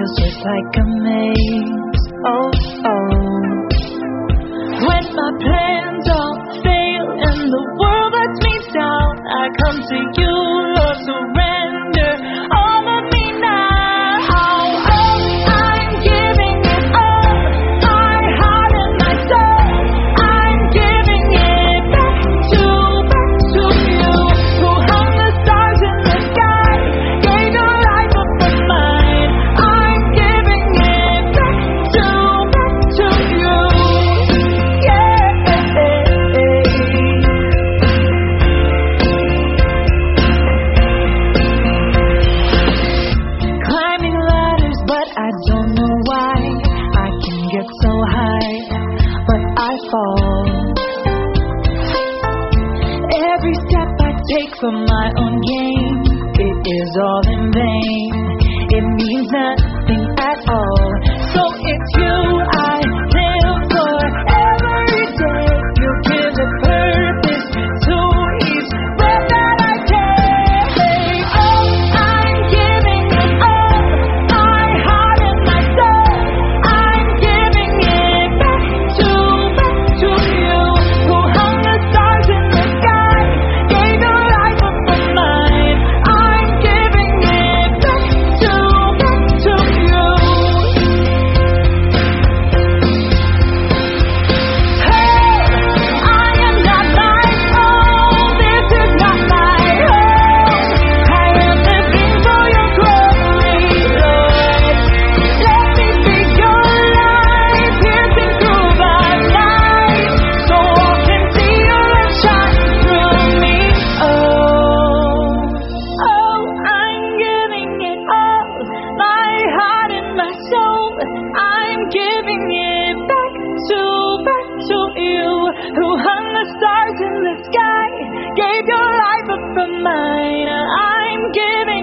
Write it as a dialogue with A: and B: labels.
A: feels just like a maze. Oh, oh. When my plans all fail and the world lets me down, I come to you, Lord, surrender all of me now. Oh, I'm giving it all, my heart and my soul. I'm giving it back to you, who hung the stars in the sky, gave your life up for mine. I'm giving it back to you. Yeah. Climbing ladders, but I don't know why. I can get so high, but I fall. Every step I take for my own gain, it is all in vain. It means nothing at all. So it's you I live for. Every day you give a purpose to each breath that I take. Oh, I'm giving it all, my heart and my soul. I'm giving it back to you, who hung the stars in the sky, gave your life up for mine. I'm giving it back to you. Hey, I am not my own. This is not my home. I am living for your glory, Lord. Let me see your light piercing through the night, so all can see your light shine through me. Oh, I'm giving it all, my heart and my soul. I'm giving it back to you, who hung the stars in the sky, gave your life up for mine. I'm giving